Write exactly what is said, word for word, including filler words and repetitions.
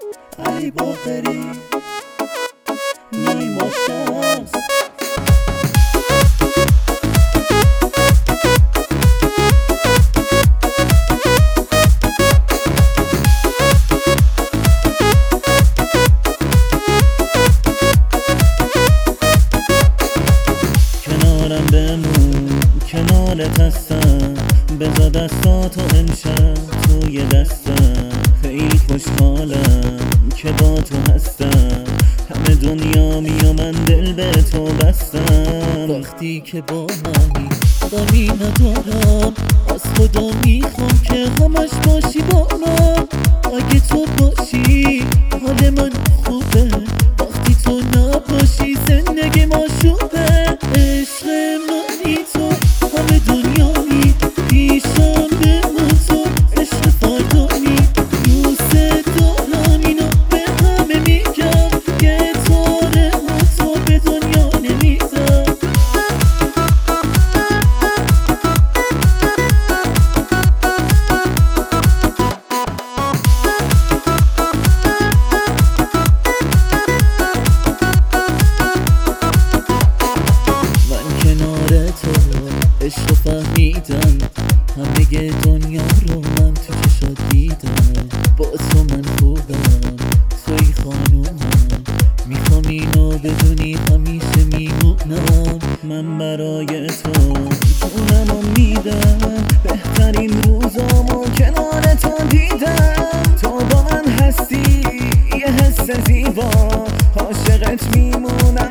علی باقری نیما شمس کنارم بمون کنارت هستم بذار دستاتو امشب توی دستم خیلی خوشحالم که با تو هستم همه دنیا می و من دل به تو بستم وقتی که با منی غمی ندارم از خدا میخوام که همش باشی با من اگه تو باشی حال من خوبه وقتی تو نباشی زندگی ما شوبه عشق منی تو همه دنیایی پیشم بمون تو عشق فردانی دوست دارم اینو به همه میگم که تاره و تو به دنیا نمیدم من کنار تو عشق فهمیدم همه دنیا رو من تو چشات دیدم با تو من خوبم توی خانومم میخوام اینو بدونی همیشه میمونم من برای تو جونمو میدم بهترین روزامو کنار تو دیدم تو با من هستی یه حس زیبا عاشقت میمونم